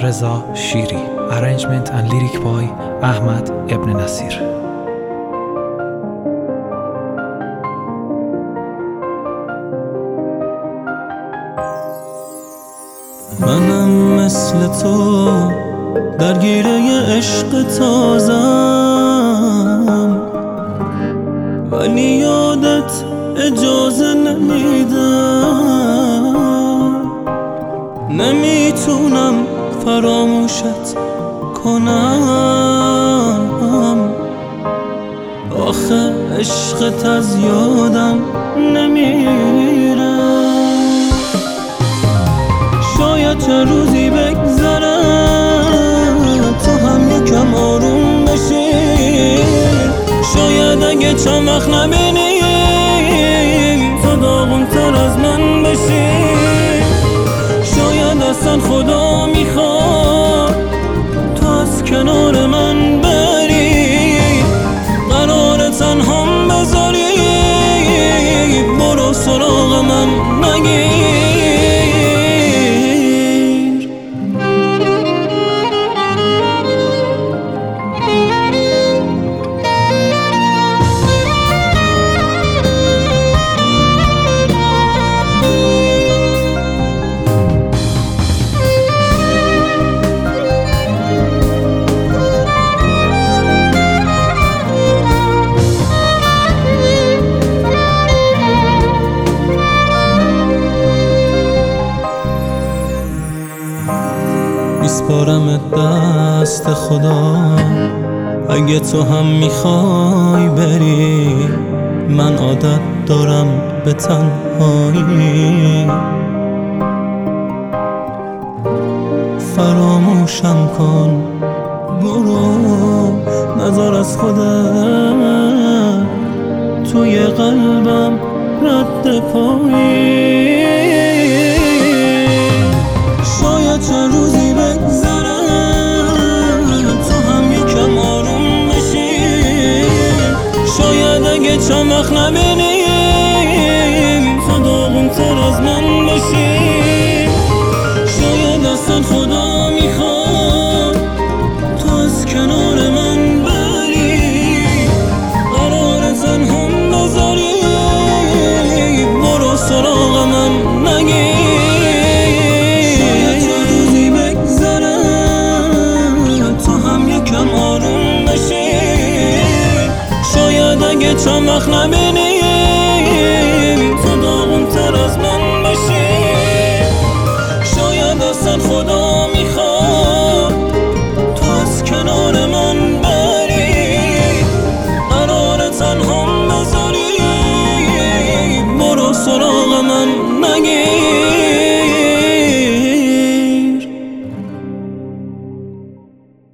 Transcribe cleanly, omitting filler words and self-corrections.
رضا شیری. Arrangement and lyric by احمد ابن نصیر. منم مثل تو درگیره عشق تازم، ولی یادت اجازه نمیدم. نمیتونم فراموشت کنم، آخه عشقت از یادم نمیره. شاید چه روزی بگذره تو هم یکم آروم بشی، شاید اگه چند وقت نبینیم تو داغون‌تر از من بشی. شاید اصلا خدا میخواد تو از کنار من بری، قرار تنهام بذاری، برو سراغم نگیر. میسپارمت دست خدا، اگه تو هم میخوای بری، من عادت دارم به تنهایی. فراموشم کن، برو، نذار از خودت توی قلبم رد پایی. شاید چند روزی بگذره تو هم یکم آروم بشی، شاید اگه چند وقت نبینیم تو داغون‌تر از من بشی. شاید اصلا خدا میخواد تو از کنار من بری، قرار تنهام بذاری، برو سراغم نگیر. اگه چند وقت نبینیم تو داغون‌تر از من بشی. شاید اصلا خدا میخواد تو از کنار من بری، قرار تنهام بذاری، برو سراغم نگیر.